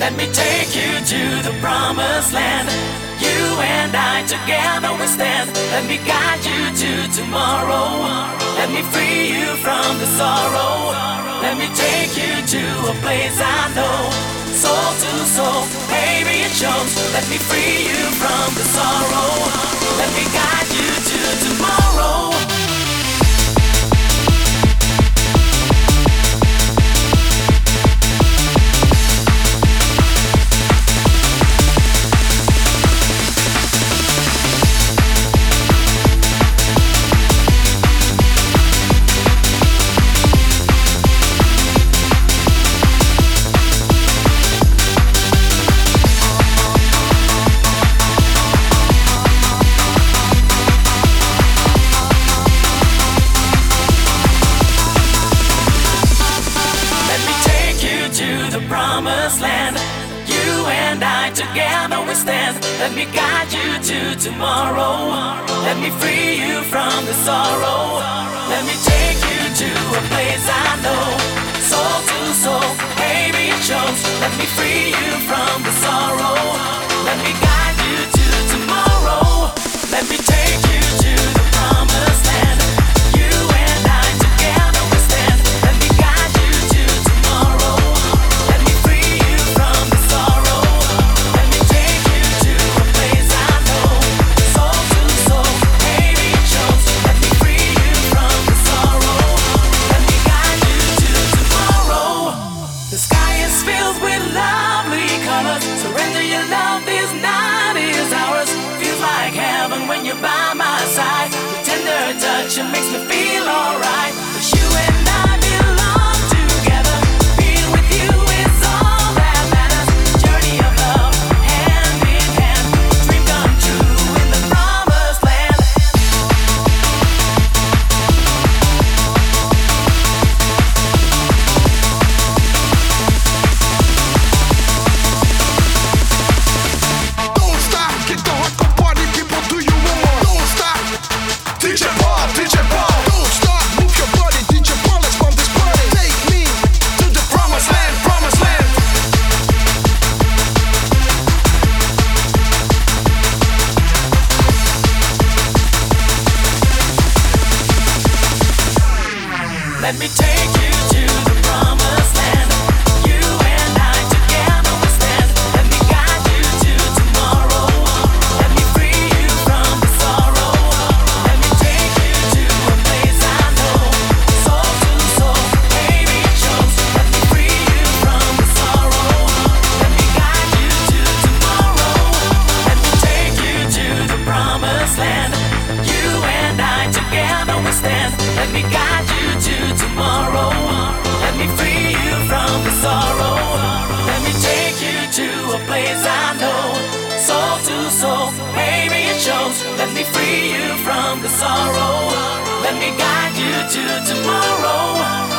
Let me take you to the promised land. You and I together we stand. Let me guide you to tomorrow. Let me free you from the sorrow. Let me take you to a place I know. Soul to soul, baby it shows. Let me free you from the sorrow. Let me guide you to tomorrow. Promised land. You and I together we stand. Let me guide you to tomorrow. Let me free you from the sorrow. Let me take you to a place I know. Soul to soul, baby it shows. Let me free you from the sorrow. Let me guide you to tomorrow. Let me take you to the promised land. You and I together we stand. Let me guide you to tomorrow. When you're by my side, your tender touch, it makes me feel alright. 'Cause you and I belong together. Being with you is all that matters. Journey of love, hand in hand. Dream come true in the promised land. Don't stop, get the hardcore party people. Do you want more? Don't stop. DJ Paul, DJ Paul. Don't stop, move your body. DJ Paul, let's bump this party. Take me to the promised land, promised land. Let me take you to the promised land. You and I together we stand. Let me guide you to tomorrow. Let me free you from the sorrow. Let me take you to a place I know. Soul to soul, baby it shows. Let me free you from the sorrow. Let me guide you to tomorrow. Let me take you to the promised land. You and I together we stand. Let me guide you to tomorrow. Let me free you from the sorrow. Let me take you to a place I know. Soul to soul, baby it shows. Let me free you from the sorrow. Let me guide you to tomorrow.